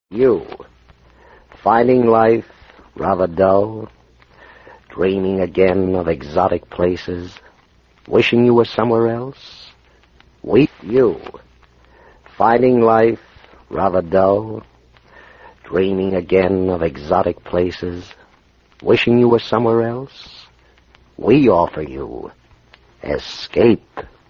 You, finding life rather dull, dreaming again of exotic places, wishing you were somewhere else? You, finding life rather dull, dreaming again of exotic places, wishing you were somewhere else? We offer you escape.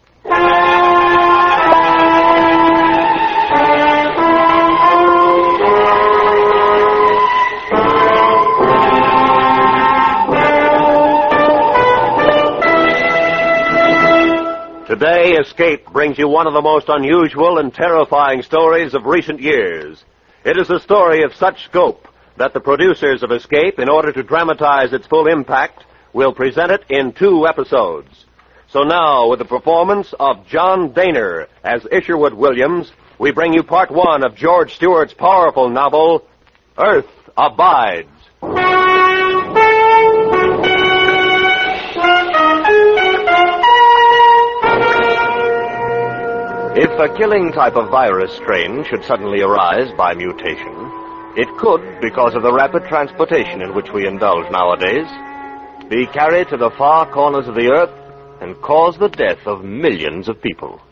Today, Escape brings you one of the most unusual and terrifying stories of recent years. It is a story of such scope that the producers of Escape, in order to dramatize its full impact, will present it in 2 episodes. So now, with the performance of John Dehner as Isherwood Williams, we bring you part 1 of George Stewart's powerful novel, Earth Abides. If a killing type of virus strain should suddenly arise by mutation, it could, because of the rapid transportation in which we indulge nowadays, be carried to the far corners of the earth and cause the death of millions of people.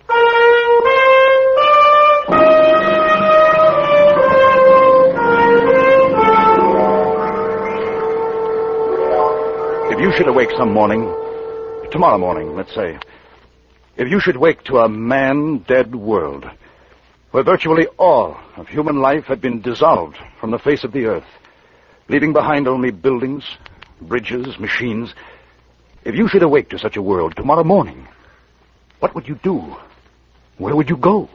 If you should awake some morning, tomorrow morning, let's say, if you should wake to a man-dead world, where virtually all of human life had been dissolved from the face of the earth, leaving behind only buildings, bridges, machines, if you should awake to such a world tomorrow morning, what would you do? Where would you go?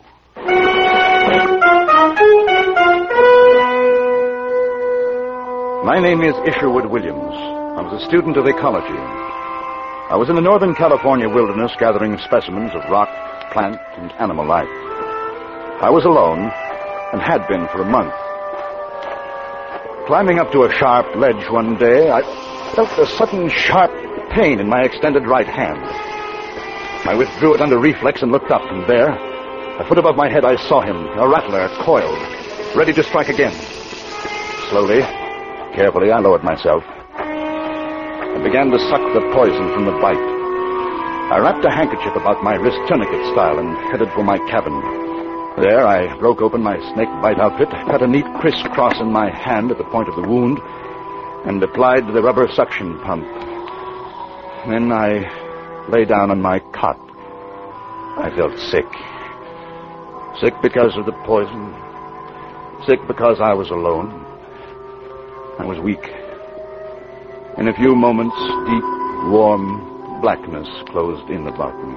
My name is Isherwood Williams. I was a student of ecology. I was in the Northern California wilderness gathering specimens of rock, plant, and animal life. I was alone, and had been for a month. Climbing up to a sharp ledge one day, I felt a sudden sharp pain in my extended right hand. I withdrew it under reflex and looked up, and there, a foot above my head, I saw him, a rattler, coiled, ready to strike again. Slowly, carefully, I lowered myself. I began to suck the poison from the bite. I wrapped a handkerchief about my wrist tourniquet style and headed for my cabin. There, I broke open my snake bite outfit, cut a neat crisscross in my hand at the point of the wound, and applied the rubber suction pump. Then I lay down on my cot. I felt sick. Sick because of the poison. Sick because I was alone. I was weak. In a few moments, deep, warm blackness closed in about me.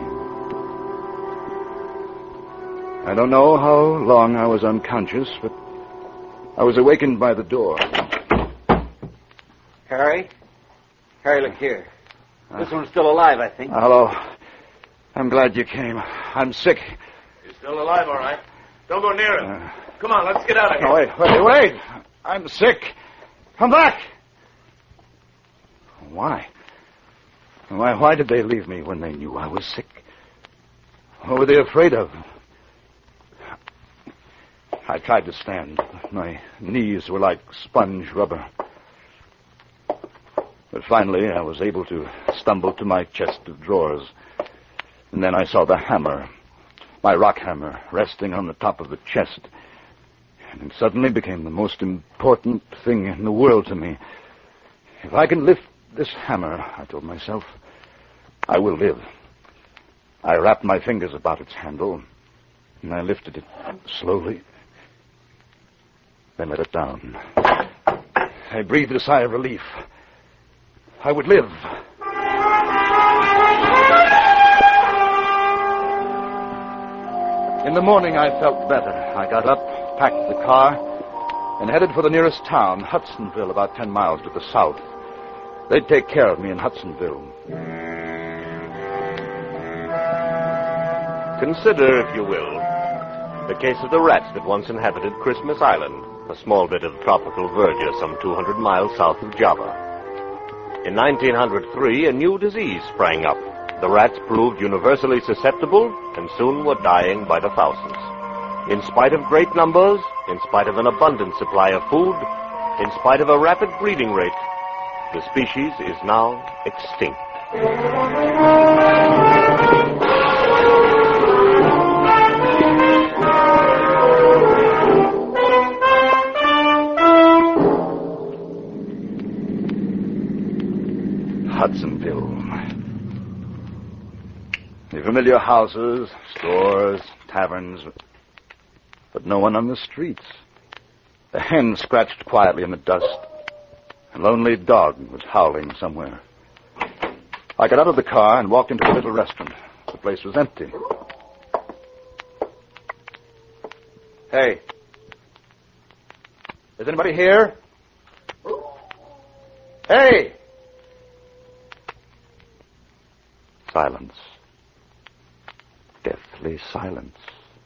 I don't know how long I was unconscious, but I was awakened by the door. Harry? Harry, look here. This one's still alive, I think. Hello. I'm glad you came. I'm sick. You're still alive, all right. Don't go near him. Come on, let's get out of here. No, wait. I'm sick. Come back. Why? Why did they leave me when they knew I was sick? What were they afraid of? I tried to stand. My knees were like sponge rubber. But finally, I was able to stumble to my chest of drawers. And then I saw the hammer, my rock hammer, resting on the top of the chest. And it suddenly became the most important thing in the world to me. If I can lift this hammer, I told myself, I will live. I wrapped my fingers about its handle, and I lifted it slowly, then let it down. I breathed a sigh of relief. I would live. In the morning, I felt better. I got up, packed the car, and headed for the nearest town, Hudsonville, about 10 miles to the south. They'd take care of me in Hudsonville. Consider, if you will, the case of the rats that once inhabited Christmas Island, a small bit of tropical verdure some 200 miles south of Java. In 1903, a new disease sprang up. The rats proved universally susceptible and soon were dying by the thousands. In spite of great numbers, in spite of an abundant supply of food, in spite of a rapid breeding rate, the species is now extinct. Hudsonville. The familiar houses, stores, taverns, but no one on the streets. A hen scratched quietly in the dust. A lonely dog was howling somewhere. I got out of the car and walked into a little restaurant. The place was empty. Hey. Is anybody here? Hey! Silence. Deathly silence.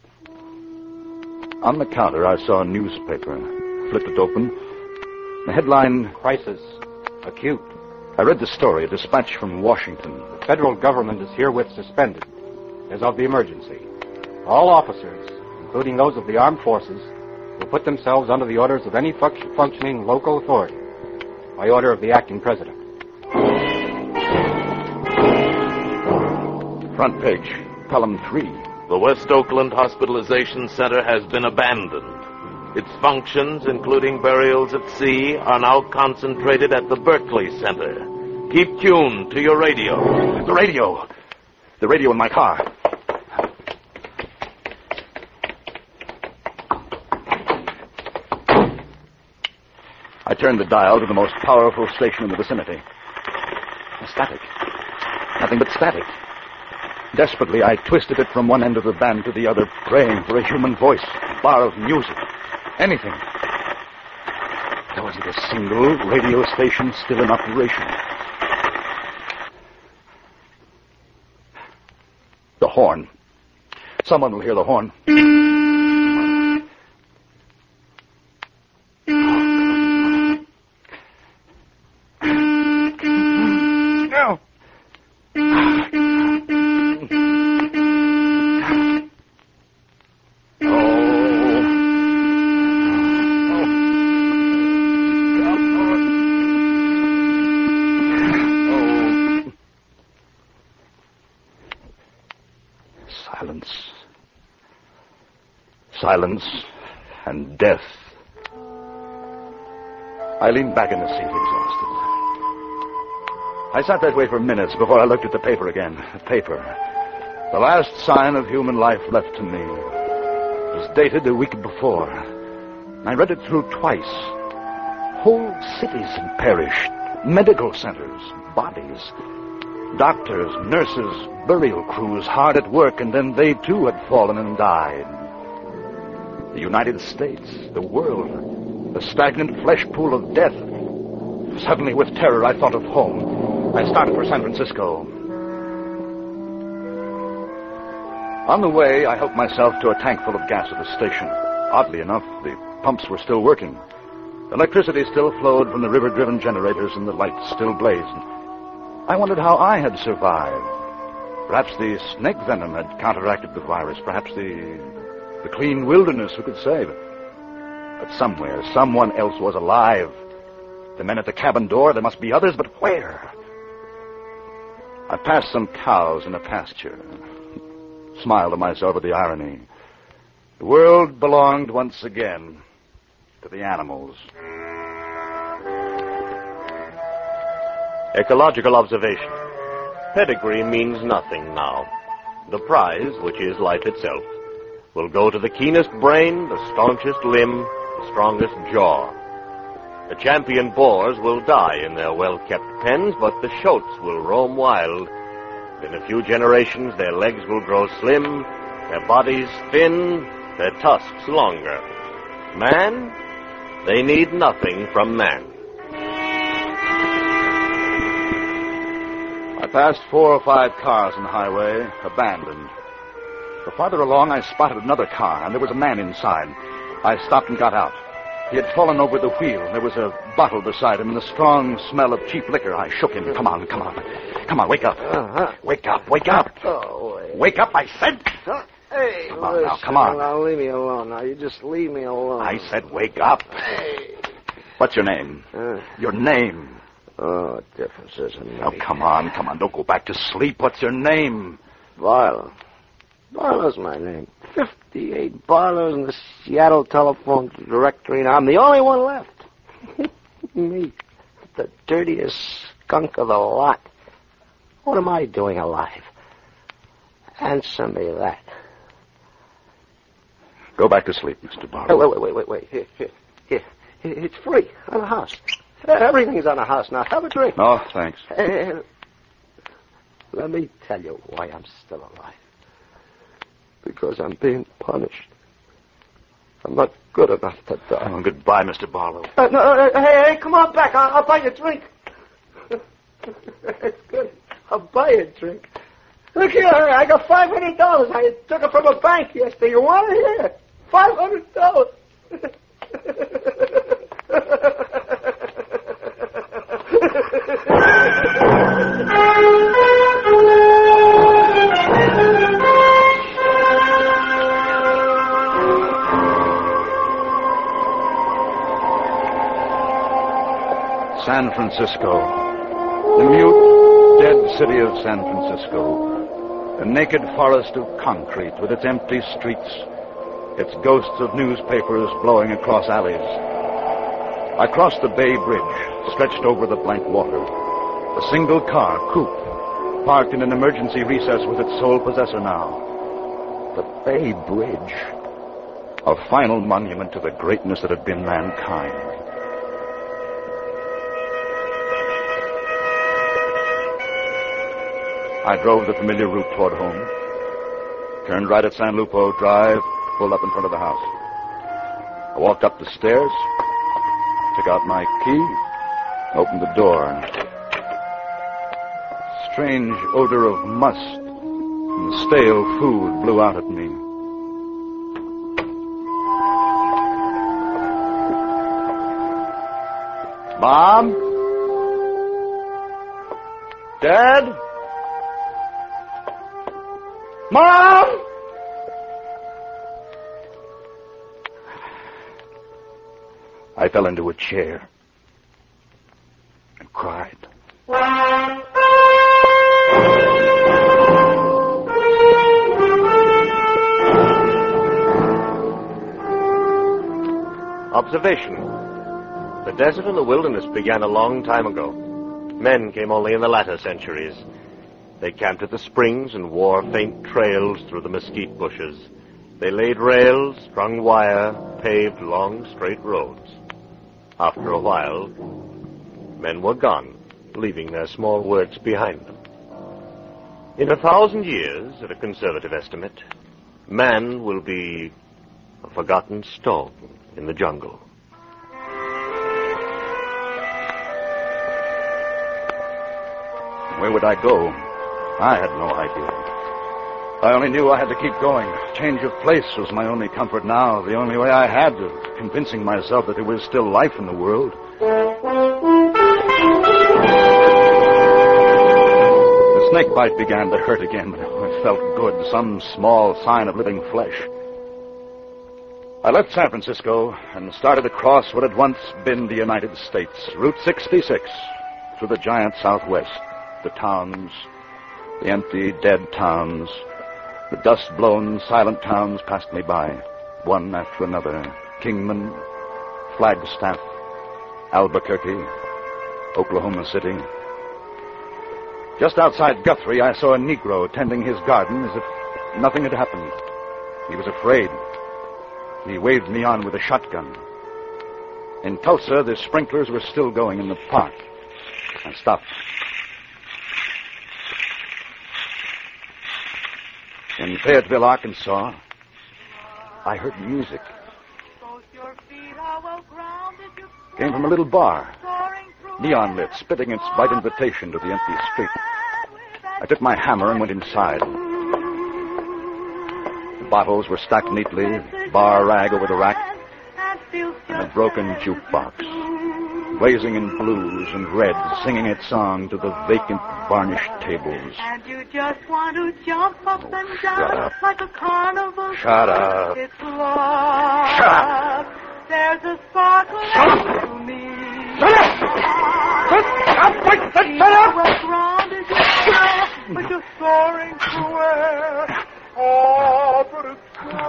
On the counter, I saw a newspaper. Flipped it open. The headline, Crisis. Acute. I read the story, a dispatch from Washington. The federal government is herewith suspended as of the emergency. All officers, including those of the armed forces, will put themselves under the orders of any functioning local authority by order of the acting president. Front page, column 3. The West Oakland Hospitalization Center has been abandoned. Its functions, including burials at sea, are now concentrated at the Berkeley Center. Keep tuned to your radio. The radio. The radio in my car. I turned the dial to the most powerful station in the vicinity. Static. Nothing but static. Desperately, I twisted it from one end of the band to the other, praying for a human voice, a bar of music, anything. There wasn't a single radio station still in operation. The horn. Someone will hear the horn. Silence and death. I leaned back in the seat, exhausted. I sat that way for minutes before I looked at the paper again. The paper. The last sign of human life left to me. It was dated a week before. I read it through twice. Whole cities had perished. Medical centers, bodies. Doctors, nurses, burial crews hard at work, and then they too had fallen and died. The United States, the world, the stagnant flesh pool of death. Suddenly, with terror, I thought of home. I started for San Francisco. On the way, I helped myself to a tank full of gas at the station. Oddly enough, the pumps were still working. Electricity still flowed from the river-driven generators, and the lights still blazed. I wondered how I had survived. Perhaps the snake venom had counteracted the virus. Perhaps the clean wilderness who could save it. But somewhere, someone else was alive. The men at the cabin door, there must be others, but where? I passed some cows in a pasture. Smiled to myself at the irony. The world belonged once again to the animals. Ecological observation. Pedigree means nothing now. The prize, which is life itself, will go to the keenest brain, the staunchest limb, the strongest jaw. The champion boars will die in their well-kept pens, but the shoats will roam wild. In a few generations, their legs will grow slim, their bodies thin, their tusks longer. Man, they need nothing from man. I passed 4 or 5 cars on the highway, abandoned. But farther along, I spotted another car, and there was a man inside. I stopped and got out. He had fallen over the wheel. There was a bottle beside him and the strong smell of cheap liquor. I shook him. Come on, wake up. Wake up. Oh, Wake up, I said. Hey, Come on now, come on. Now, leave me alone. Now, you just leave me alone. I said wake up. Hey. What's your name? Your name. Oh, what difference does it make? Oh, come on. Don't go back to sleep. What's your name? Barlow. Barlow's my name. 58 Barlows in the Seattle telephone directory, and I'm the only one left. Me. The dirtiest skunk of the lot. What am I doing alive? Answer me that. Go back to sleep, Mr. Barlow. Wait. Here. It's free on the house. Everything's on the house now. Have a drink. Oh, thanks. Let me tell you why I'm still alive. Because I'm being punished. I'm not good enough to die. Oh, goodbye, Mr. Barlow. Hey, come on back. I'll buy you a drink. It's good. I'll buy you a drink. Look here, I got $500. I took it from a bank yesterday. You want it here? $500. San Francisco. The mute, dead city of San Francisco. A naked forest of concrete with its empty streets, its ghosts of newspapers blowing across alleys. I crossed the Bay Bridge, stretched over the blank water. A single car, coupe, parked in an emergency recess with its sole possessor now. The Bay Bridge. A final monument to the greatness that had been mankind. I drove the familiar route toward home, turned right at San Lupo Drive, pulled up in front of the house. I walked up the stairs, took out my key, opened the door. A strange odor of must and stale food blew out at me. Mom? Dad? Mom! I fell into a chair and cried. Observation. The desert and the wilderness began a long time ago. Men came only in the latter centuries. They camped at the springs and wore faint trails through the mesquite bushes. They laid rails, strung wire, paved long, straight roads. After a while, men were gone, leaving their small works behind them. In 1,000 years, at a conservative estimate, man will be a forgotten stone in the jungle. Where would I go? I had no idea. I only knew I had to keep going. Change of place was my only comfort now, the only way I had of convincing myself that there was still life in the world. The snake bite began to hurt again, but it felt good, some small sign of living flesh. I left San Francisco and started across what had once been the United States, Route 66, through the giant Southwest, the towns, the empty, dead towns. The dust-blown, silent towns passed me by, one after another. Kingman, Flagstaff, Albuquerque, Oklahoma City. Just outside Guthrie, I saw a Negro tending his garden as if nothing had happened. He was afraid. He waved me on with a shotgun. In Tulsa, the sprinklers were still going in the park. I stopped. In Fayetteville, Arkansas, I heard music. Came from a little bar, neon lit, spitting its bright invitation to the empty street. I took my hammer and went inside. The bottles were stacked neatly, bar rag over the rack, and a broken jukebox. blazing in blues and reds, singing its song to the vacant, varnished tables. And you just want to jump up and shut down up. like a carnival. Shut up. It's love. Shut up. There's a sparkle to me. Shut up! Shut up! Ground is your but you're soaring to where? Oh, but it's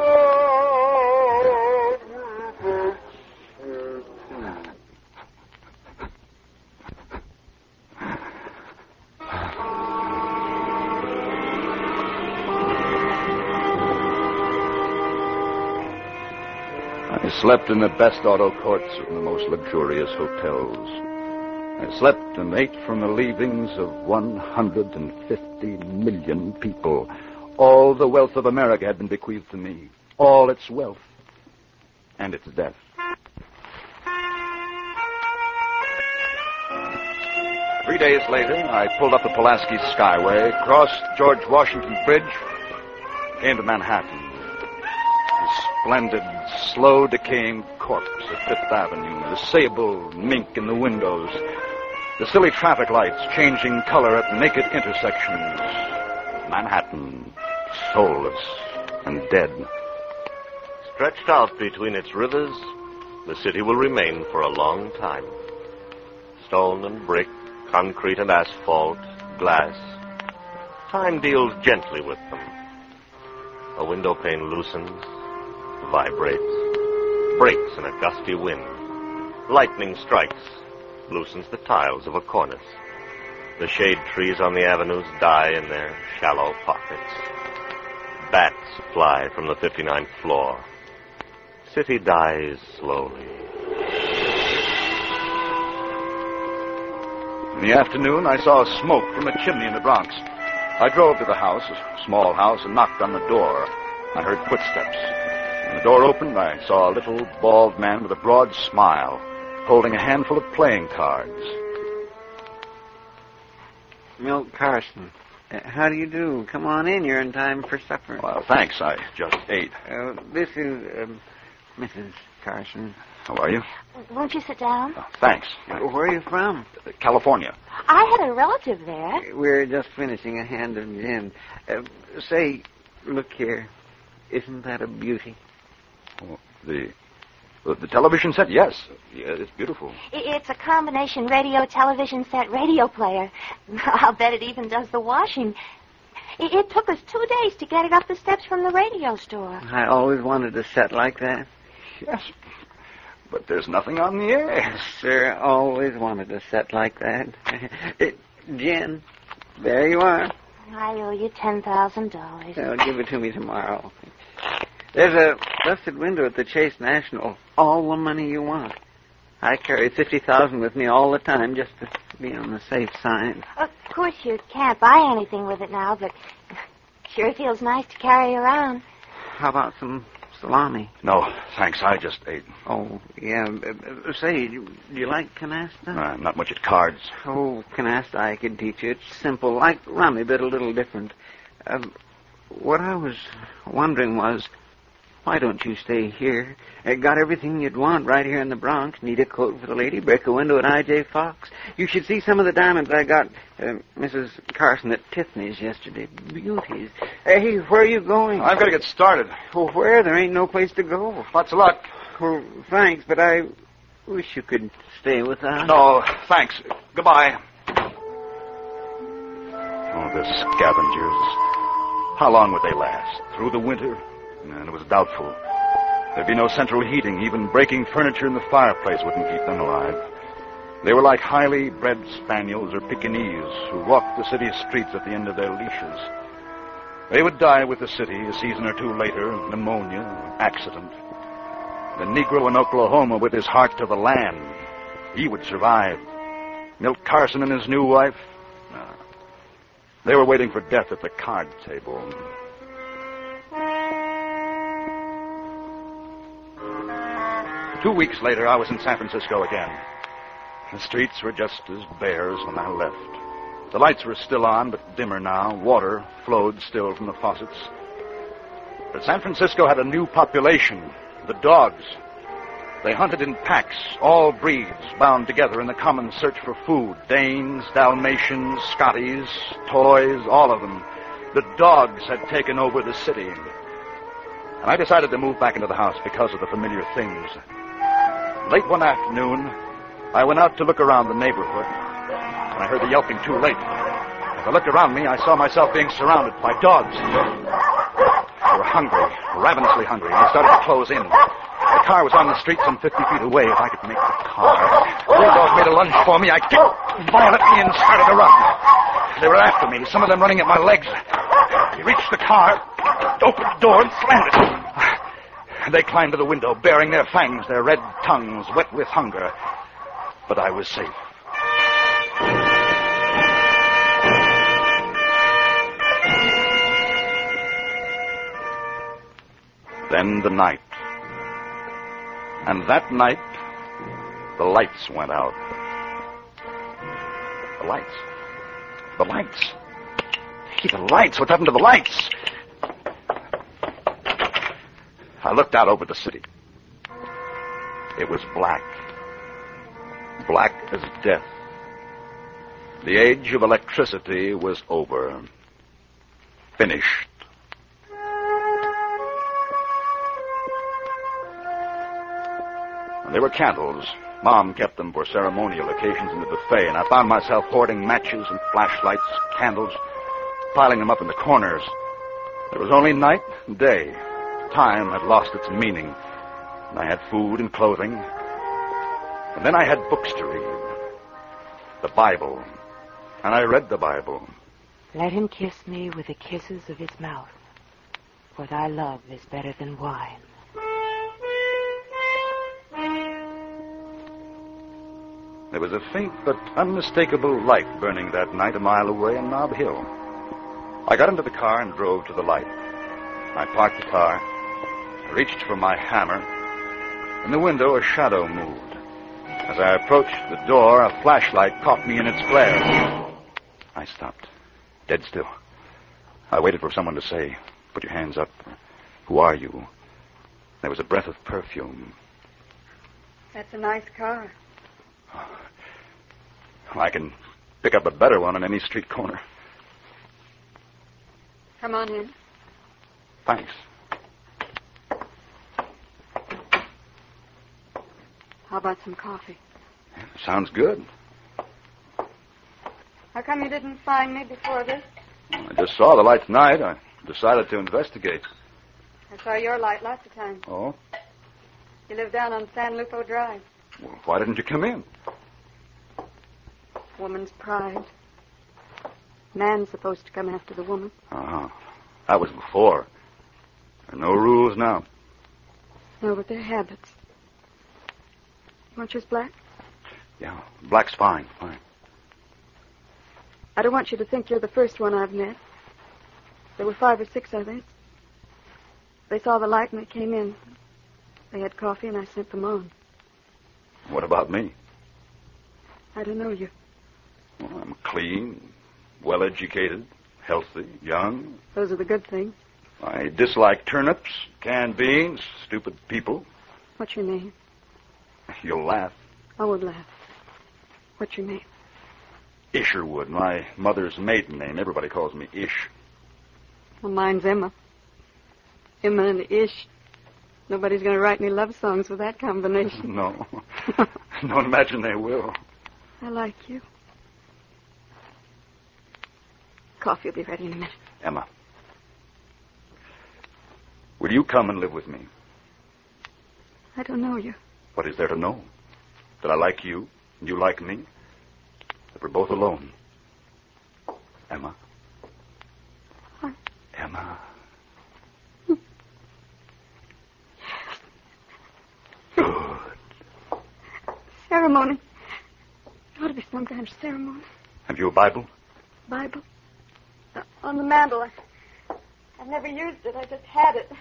I slept in the best auto courts of the most luxurious hotels. I slept and ate from the leavings of 150 million people. All the wealth of America had been bequeathed to me. All its wealth and its death. 3 days later, I pulled up the Pulaski Skyway, crossed George Washington Bridge, came to Manhattan. The splendid, slow-decaying corpse of Fifth Avenue, the sable mink in the windows, the silly traffic lights changing color at naked intersections. Manhattan, soulless and dead. Stretched out between its rivers, the city will remain for a long time. Stone and brick, concrete and asphalt, glass. Time deals gently with them. A window pane loosens, vibrates, breaks in a gusty wind. Lightning strikes, loosens the tiles of a cornice. The shade trees on the avenues die in their shallow pockets. Bats fly from the 59th floor. City dies slowly. In the afternoon, I saw smoke from a chimney in the Bronx. I drove to the house, a small house, and knocked on the door. I heard footsteps. When the door opened, I saw a little, bald man with a broad smile, holding a handful of playing cards. Milt Carson. How do you do? Come on in. You're in time for supper. Well, thanks. I just ate. This is Mrs. Carson. How are you? Won't you sit down? Oh, thanks. Where are you from? California. I had a relative there. We're just finishing a hand of gin. Say, look here. Isn't that a beauty? Oh, the television set? Yes. Yeah, it's beautiful. It's a combination radio, television set, radio player. I'll bet it even does the washing. It took us 2 days to get it up the steps from the radio store. I always wanted a set like that. Yes. But there's nothing on the air. Sir, always wanted a set like that. Jen, there you are. I owe you $10,000. Well, give it to me tomorrow. There's a busted window at the Chase National. All the money you want. I carry $50,000 with me all the time just to be on the safe side. Of course, you can't buy anything with it now, but sure feels nice to carry around. How about some salami? No, thanks. I just ate. Oh, yeah. Say, do you like canasta? Not much at cards. Oh, canasta I could teach you. It's simple, like rummy, but a little different. What I was wondering was, why don't you stay here? Got everything you'd want right here in the Bronx. Need a coat for the lady, break a window at I.J. Fox. You should see some of the diamonds I got Mrs. Carson at Tiffany's yesterday. Beauties. Hey, where are you going? I've got to get started. Well, where? There ain't no place to go. Lots of luck. Well, thanks, but I wish you could stay with us. No, thanks. Goodbye. Oh, the scavengers. How long would they last? Through the winter? And it was doubtful. There'd be no central heating. Even breaking furniture in the fireplace wouldn't keep them alive. They were like highly bred spaniels or Pekingese who walked the city streets at the end of their leashes. They would die with the city a season or two later, pneumonia, accident. The Negro in Oklahoma with his heart to the land, he would survive. Milt Carson and his new wife, they were waiting for death at the card table. Two weeks later, I was in San Francisco again. The streets were just as bare as when I left. The lights were still on, but dimmer now. Water flowed still from the faucets. But San Francisco had a new population, the dogs. They hunted in packs, all breeds bound together in the common search for food. Danes, Dalmatians, Scotties, toys, all of them. The dogs had taken over the city. And I decided to move back into the house because of the familiar things. Late one afternoon, I went out to look around the neighborhood, and I heard the yelping too late. As I looked around me, I saw myself being surrounded by dogs. They were hungry, ravenously hungry, and they started to close in. The car was on the street some 50 feet away. If I could make the car. The bulldog made a lunge for me. I kicked violently and started to run. They were after me, some of them running at my legs. He reached the car, opened the door, and slammed it. They climbed to the window, baring their fangs, their red tongues wet with hunger. But I was safe. Then the night. And that night, the lights went out. The lights. The lights. Hey, the lights. What happened to the lights? I looked out over the city. It was black. Black as death. The age of electricity was over. Finished. There were candles. Mom kept them for ceremonial occasions in the buffet, and I found myself hoarding matches and flashlights, candles, piling them up in the corners. There was only night and day. Time had lost its meaning, and I had food and clothing. And then I had books to read. The Bible. And I read the Bible. Let him kiss me with the kisses of his mouth, for thy love is better than wine. There was a faint but unmistakable light burning that night a mile away in Nob Hill. I got into the car and drove to the light. I parked the car, reached for my hammer. In the window, a shadow moved. As I approached the door, a flashlight caught me in its glare. I stopped, dead still. I waited for someone to say, "Put your hands up. Who are you?" There was a breath of perfume. That's a nice car. I can pick up a better one on any street corner. Come on in. Thanks. How about some coffee? Sounds good. How come you didn't find me before this? I just saw the light tonight. I decided to investigate. I saw your light lots of times. Oh? You live down on San Lupo Drive. Well, why didn't you come in? Woman's pride. Man's supposed to come after the woman. Uh-huh. That was before. There are no rules now. No, but they're habits. You want yours black? Yeah, black's fine. I don't want you to think you're the first one I've met. There were 5 or 6 others. They saw the light and they came in. They had coffee and I sent them on. What about me? I don't know you. Well, I'm clean, well-educated, healthy, young. Those are the good things. I dislike turnips, canned beans, stupid people. What's your name? You'll laugh. I would laugh. What's your name? Isherwood, my mother's maiden name. Everybody calls me Ish. Well, mine's Emma. Emma and Ish. Nobody's going to write any love songs with that combination. No. Don't imagine they will. I like you. Coffee will be ready in a minute. Emma, will you come and live with me? I don't know you. What is there to know? That I like you, and you like me? That we're both alone? Emma? What? Emma? Good. Ceremony. There ought to be some kind of ceremony. Have you a Bible? Bible? On the mantle. I've never used it. I just had it.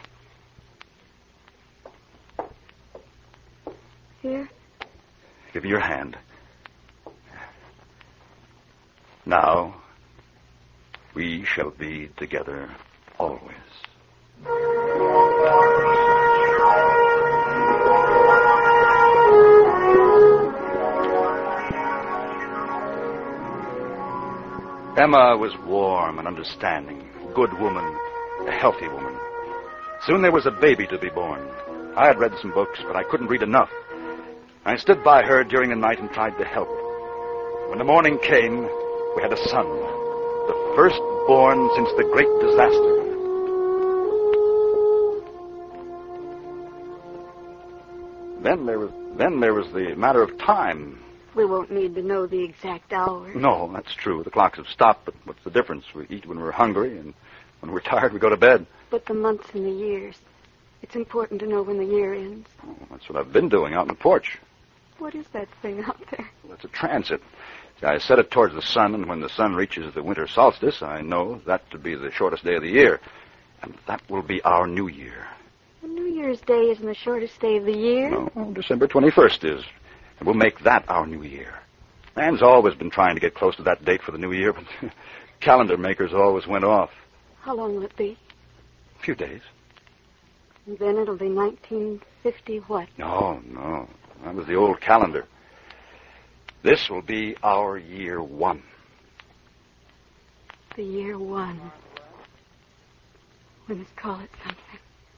Here. Give me your hand. Now, we shall be together always. Emma was warm and understanding, a good woman, a healthy woman. Soon there was a baby to be born. I had read some books, but I couldn't read enough. I stood by her during the night and tried to help. When the morning came, we had a son, the first born since the great disaster. Then there was the matter of time. We won't need to know the exact hour. No, that's true. The clocks have stopped, but what's the difference? We eat when we're hungry, and when we're tired, we go to bed. But the months and the years. It's important to know when the year ends. Oh, that's what I've been doing out on the porch. What is that thing out there? Well, it's a transit. See, I set it towards the sun, and when the sun reaches the winter solstice, I know that to be the shortest day of the year. And that will be our New Year. The New Year's Day isn't the shortest day of the year. No, December 21st is. And we'll make that our New Year. Man's always been trying to get close to that date for the New Year, but calendar makers always went off. How long will it be? A few days. And then it'll be 1950 what? No. That was the old calendar. This will be our year 1. The year 1. We must call it something.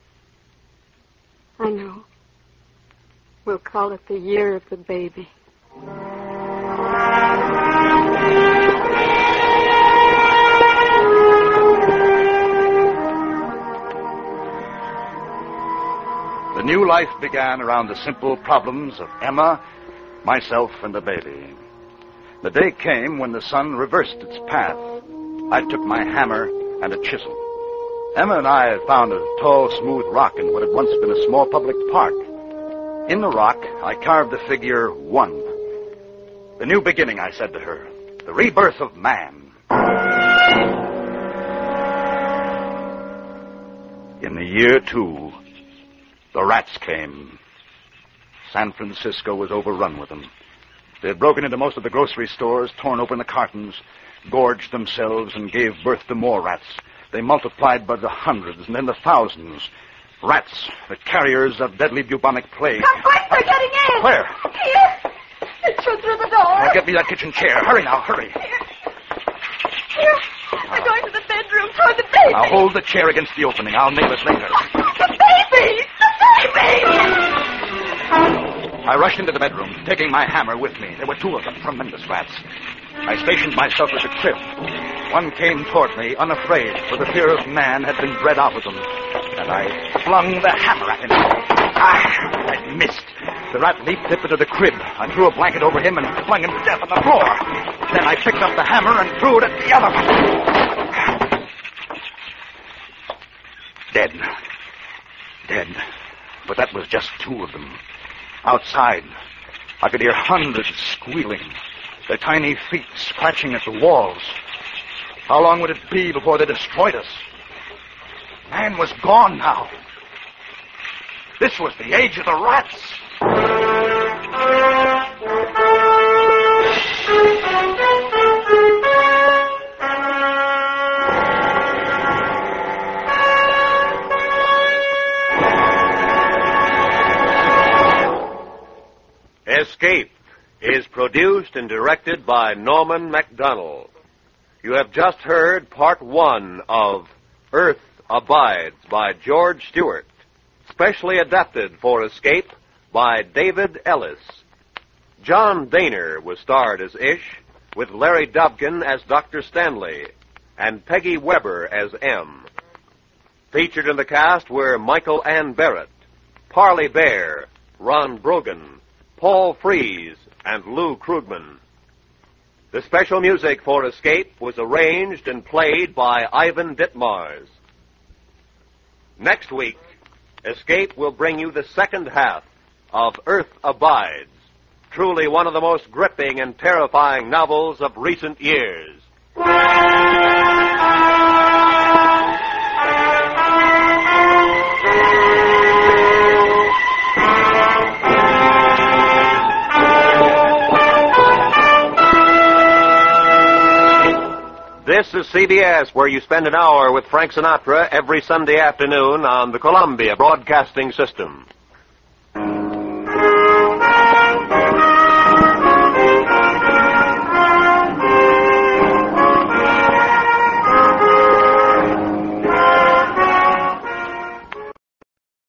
I know. We'll call it the year of the baby. The new life began around the simple problems of Emma, myself, and the baby. The day came when the sun reversed its path. I took my hammer and a chisel. Emma and I had found a tall, smooth rock in what had once been a small public park. In the rock, I carved the figure 1. The new beginning, I said to her. The rebirth of man. In the year 2, the rats came. San Francisco was overrun with them. They had broken into most of the grocery stores, torn open the cartons, gorged themselves, and gave birth to more rats. They multiplied by the hundreds and then the thousands. Rats, the carriers of deadly bubonic plague. Come quick, they're getting in. Where? Here. It's through the door. Now get me that kitchen chair. Hurry now, hurry. Here. They're going to the bedroom toward the baby. Now hold the chair against the opening. I'll nail it later. The baby! The baby! I rushed into the bedroom, taking my hammer with me. There were 2 of them, tremendous rats. I stationed myself at the crib. One came toward me, unafraid, for the fear of man had been bred out of them. And I flung the hammer at him. I missed. The rat leaped up into the crib. I threw a blanket over him and flung him to death on the floor. Then I picked up the hammer and threw it at the other one. Dead. But that was just 2 of them. Outside, I could hear hundreds squealing, their tiny feet scratching at the walls. How long would it be before they destroyed us? Man was gone now. This was the age of the rats. Escape is produced and directed by Norman MacDonald. You have just heard part 1 of Earth Abides by George Stewart, specially adapted for Escape by David Ellis. John Daner was starred as Ish, with Larry Dobkin as Dr. Stanley, and Peggy Weber as M. Featured in the cast were Michael Ann Barrett, Parley Bear, Ron Brogan, Paul Frees, and Lou Krugman. The special music for Escape was arranged and played by Ivan Ditmars. Next week, Escape will bring you the second half of Earth Abides, truly one of the most gripping and terrifying novels of recent years. This is CBS, where you spend an hour with Frank Sinatra every Sunday afternoon on the Columbia Broadcasting System.